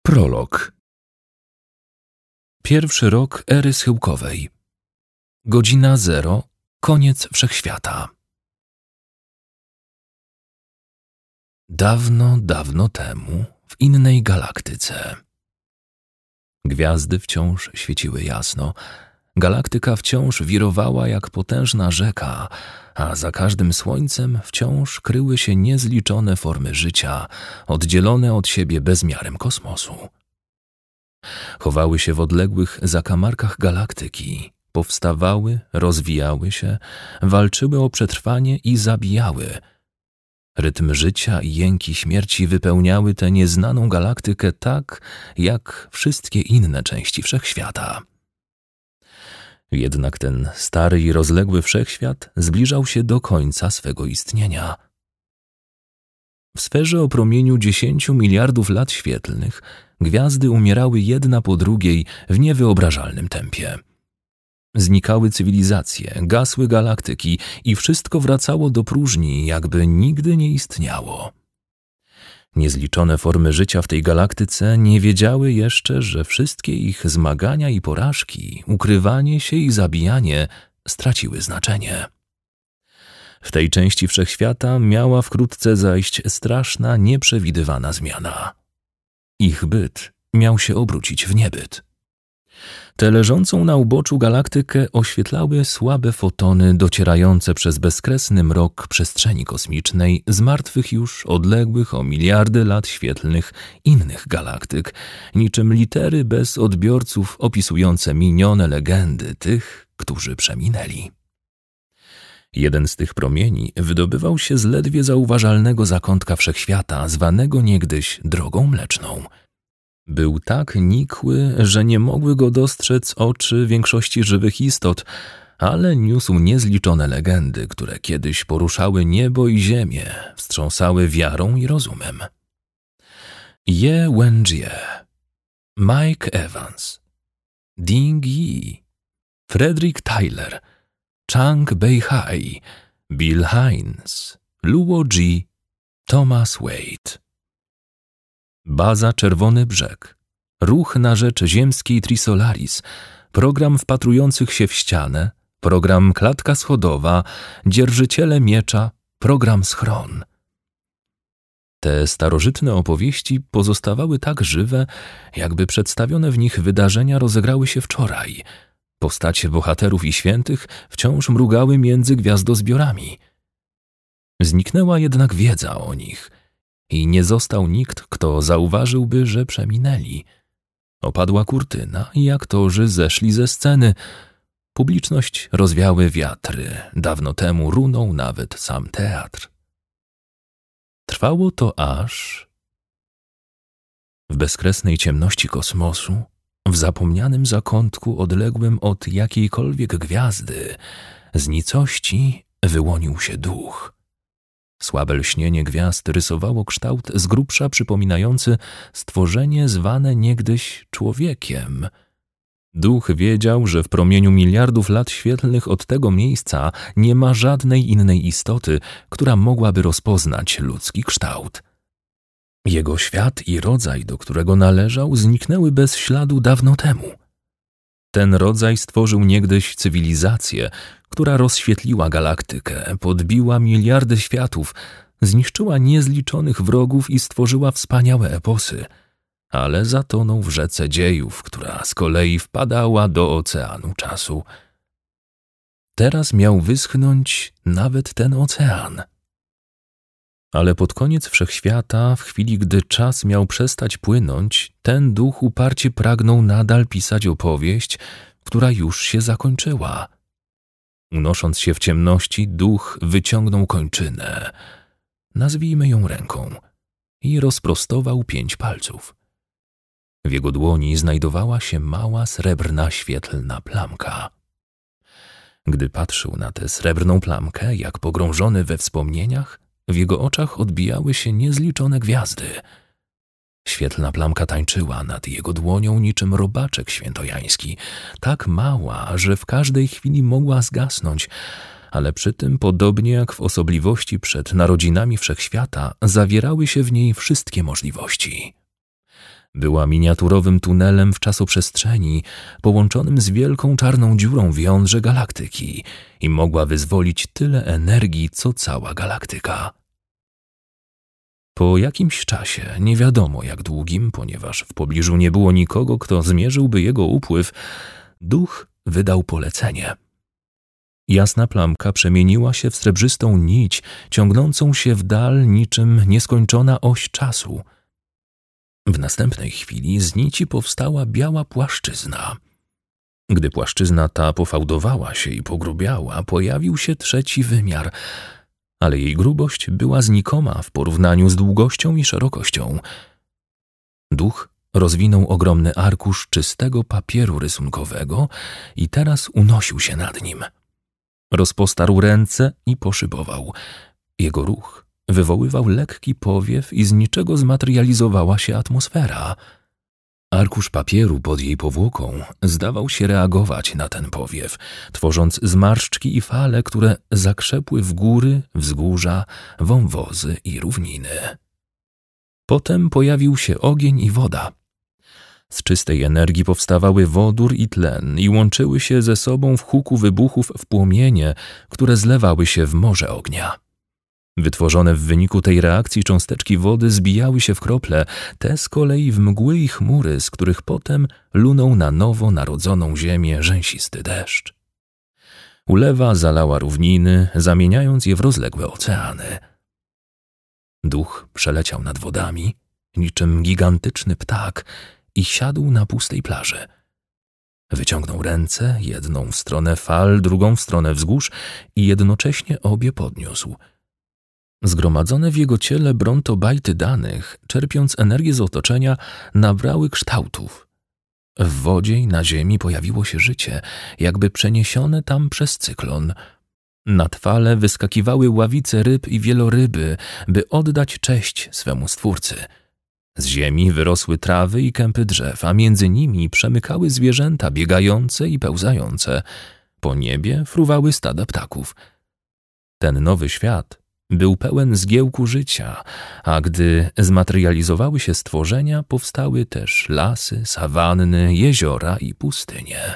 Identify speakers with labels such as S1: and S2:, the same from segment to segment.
S1: Prolog. Pierwszy rok ery schyłkowej. Godzina 0. Koniec wszechświata. Dawno, dawno temu, w innej galaktyce. Gwiazdy wciąż świeciły jasno, galaktyka wciąż wirowała jak potężna rzeka, a za każdym słońcem wciąż kryły się niezliczone formy życia, oddzielone od siebie bezmiarem kosmosu. Chowały się w odległych zakamarkach galaktyki, powstawały, rozwijały się, walczyły o przetrwanie i zabijały. Rytm życia i jęki śmierci wypełniały tę nieznaną galaktykę tak, jak wszystkie inne części wszechświata. Jednak ten stary i rozległy wszechświat zbliżał się do końca swego istnienia. W sferze o promieniu 10 miliardów lat świetlnych gwiazdy umierały jedna po drugiej w niewyobrażalnym tempie. Znikały cywilizacje, gasły galaktyki i wszystko wracało do próżni, jakby nigdy nie istniało. Niezliczone formy życia w tej galaktyce nie wiedziały jeszcze, że wszystkie ich zmagania i porażki, ukrywanie się i zabijanie straciły znaczenie. W tej części wszechświata miała wkrótce zajść straszna, nieprzewidywana zmiana. Ich byt miał się obrócić w niebyt. Tę leżącą na uboczu galaktykę oświetlały słabe fotony docierające przez bezkresny mrok przestrzeni kosmicznej z martwych już odległych o miliardy lat świetlnych innych galaktyk, niczym litery bez odbiorców opisujące minione legendy tych, którzy przeminęli. Jeden z tych promieni wydobywał się z ledwie zauważalnego zakątka wszechświata, zwanego niegdyś Drogą Mleczną. Był tak nikły, że nie mogły go dostrzec oczy większości żywych istot, ale niósł niezliczone legendy, które kiedyś poruszały niebo i ziemię, wstrząsały wiarą i rozumem. Ye Wenjie, Mike Evans, Ding Yi, Frederick Tyler, Chang Beihai, Bill Hines, Luo Ji, Thomas Wade. Baza Czerwony Brzeg, ruch na rzecz ziemskiej Trisolaris, program wpatrujących się w ścianę, program Klatka Schodowa, Dzierżyciele Miecza, program Schron. Te starożytne opowieści pozostawały tak żywe, jakby przedstawione w nich wydarzenia rozegrały się wczoraj. Postacie bohaterów i świętych wciąż mrugały między gwiazdozbiorami. Zniknęła jednak wiedza o nich i nie został nikt, kto zauważyłby, że przeminęli. Opadła kurtyna i aktorzy zeszli ze sceny. Publiczność rozwiały wiatry. Dawno temu runął nawet sam teatr. Trwało to aż... W bezkresnej ciemności kosmosu, w zapomnianym zakątku odległym od jakiejkolwiek gwiazdy, z nicości wyłonił się duch. Słabe lśnienie gwiazd rysowało kształt z grubsza przypominający stworzenie zwane niegdyś człowiekiem. Duch wiedział, że w promieniu miliardów lat świetlnych od tego miejsca nie ma żadnej innej istoty, która mogłaby rozpoznać ludzki kształt. Jego świat i rodzaj, do którego należał, zniknęły bez śladu dawno temu. Ten rodzaj stworzył niegdyś cywilizację, która rozświetliła galaktykę, podbiła miliardy światów, zniszczyła niezliczonych wrogów i stworzyła wspaniałe eposy, ale zatonął w rzece dziejów, która z kolei wpadała do oceanu czasu. Teraz miał wyschnąć nawet ten ocean. Ale pod koniec wszechświata, w chwili gdy czas miał przestać płynąć, ten duch uparcie pragnął nadal pisać opowieść, która już się zakończyła. Unosząc się w ciemności, duch wyciągnął kończynę, nazwijmy ją ręką, i rozprostował 5 palców. W jego dłoni znajdowała się mała srebrna świetlna plamka. Gdy patrzył na tę srebrną plamkę, jak pogrążony we wspomnieniach, w jego oczach odbijały się niezliczone gwiazdy. Świetlna plamka tańczyła nad jego dłonią niczym robaczek świętojański, tak mała, że w każdej chwili mogła zgasnąć, ale przy tym, podobnie jak w osobliwości przed narodzinami wszechświata, zawierały się w niej wszystkie możliwości. Była miniaturowym tunelem w czasoprzestrzeni, połączonym z wielką czarną dziurą w jądrze galaktyki i mogła wyzwolić tyle energii, co cała galaktyka. Po jakimś czasie, nie wiadomo jak długim, ponieważ w pobliżu nie było nikogo, kto zmierzyłby jego upływ, duch wydał polecenie. Jasna plamka przemieniła się w srebrzystą nić, ciągnącą się w dal niczym nieskończona oś czasu. W następnej chwili z nici powstała biała płaszczyzna. Gdy płaszczyzna ta pofałdowała się i pogrubiała, pojawił się trzeci wymiar, ale jej grubość była znikoma w porównaniu z długością i szerokością. Duch rozwinął ogromny arkusz czystego papieru rysunkowego i teraz unosił się nad nim. Rozpostarł ręce i poszybował. Jego ruch wywoływał lekki powiew i z niczego zmaterializowała się atmosfera. Arkusz papieru pod jej powłoką zdawał się reagować na ten powiew, tworząc zmarszczki i fale, które zakrzepły w góry, wzgórza, wąwozy i równiny. Potem pojawił się ogień i woda. Z czystej energii powstawały wodór i tlen i łączyły się ze sobą w huku wybuchów w płomienie, które zlewały się w morze ognia. Wytworzone w wyniku tej reakcji cząsteczki wody zbijały się w krople, te z kolei w mgły i chmury, z których potem lunął na nowo narodzoną ziemię rzęsisty deszcz. Ulewa zalała równiny, zamieniając je w rozległe oceany. Duch przeleciał nad wodami, niczym gigantyczny ptak, i siadł na pustej plaży. Wyciągnął ręce, jedną w stronę fal, drugą w stronę wzgórz i jednocześnie obie podniósł. Zgromadzone w jego ciele brontobajty danych, czerpiąc energię z otoczenia, nabrały kształtów. W wodzie i na ziemi pojawiło się życie, jakby przeniesione tam przez cyklon. Nad fale wyskakiwały ławice ryb i wieloryby, by oddać cześć swemu Stwórcy. Z ziemi wyrosły trawy i kępy drzew, a między nimi przemykały zwierzęta biegające i pełzające. Po niebie fruwały stada ptaków. Ten nowy świat był pełen zgiełku życia, a gdy zmaterializowały się stworzenia, powstały też lasy, sawanny, jeziora i pustynie.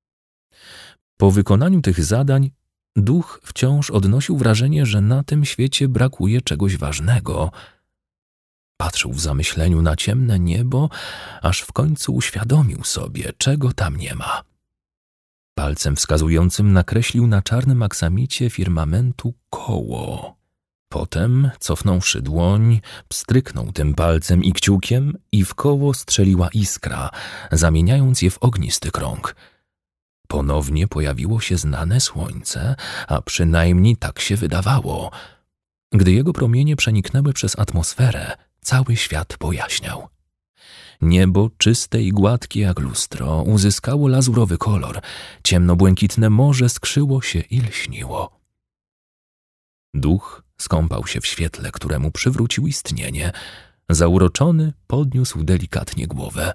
S1: Po wykonaniu tych zadań duch wciąż odnosił wrażenie, że na tym świecie brakuje czegoś ważnego. Patrzył w zamyśleniu na ciemne niebo, aż w końcu uświadomił sobie, czego tam nie ma. Palcem wskazującym nakreślił na czarnym aksamicie firmamentu koło. Potem, cofnąwszy dłoń, pstryknął tym palcem i kciukiem i w koło strzeliła iskra, zamieniając je w ognisty krąg. Ponownie pojawiło się znane słońce, a przynajmniej tak się wydawało. Gdy jego promienie przeniknęły przez atmosferę, cały świat pojaśniał. Niebo, czyste i gładkie jak lustro, uzyskało lazurowy kolor, ciemnobłękitne morze skrzyło się i lśniło. Duch skąpał się w świetle, któremu przywrócił istnienie. Zauroczony podniósł delikatnie głowę.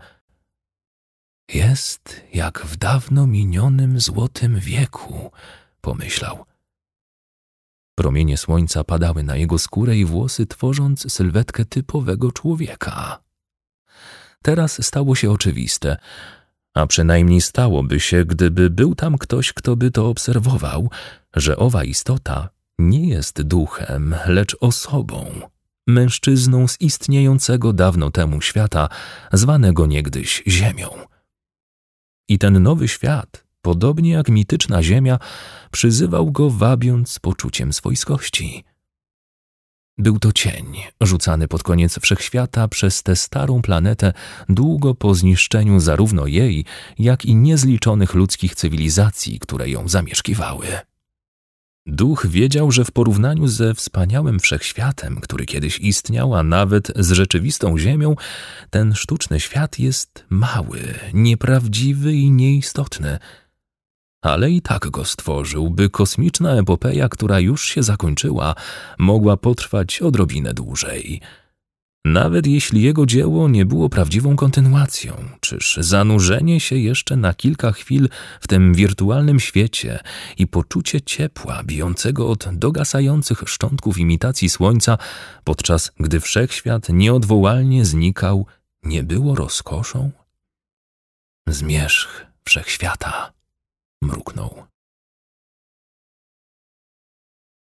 S1: Jest jak w dawno minionym złotym wieku, pomyślał. Promienie słońca padały na jego skórę i włosy, tworząc sylwetkę typowego człowieka. Teraz stało się oczywiste, a przynajmniej stałoby się, gdyby był tam ktoś, kto by to obserwował, że owa istota nie jest duchem, lecz osobą, mężczyzną z istniejącego dawno temu świata, zwanego niegdyś Ziemią. I ten nowy świat, podobnie jak mityczna Ziemia, przyzywał go, wabiąc poczuciem swojskości. Był to cień, rzucany pod koniec wszechświata przez tę starą planetę długo po zniszczeniu zarówno jej, jak i niezliczonych ludzkich cywilizacji, które ją zamieszkiwały. Duch wiedział, że w porównaniu ze wspaniałym wszechświatem, który kiedyś istniał, a nawet z rzeczywistą Ziemią, ten sztuczny świat jest mały, nieprawdziwy i nieistotny. Ale i tak go stworzył, by kosmiczna epopeja, która już się zakończyła, mogła potrwać odrobinę dłużej. Nawet jeśli jego dzieło nie było prawdziwą kontynuacją, czyż zanurzenie się jeszcze na kilka chwil w tym wirtualnym świecie i poczucie ciepła bijącego od dogasających szczątków imitacji słońca, podczas gdy wszechświat nieodwołalnie znikał, nie było rozkoszą? Zmierzch wszechświata, mruknął.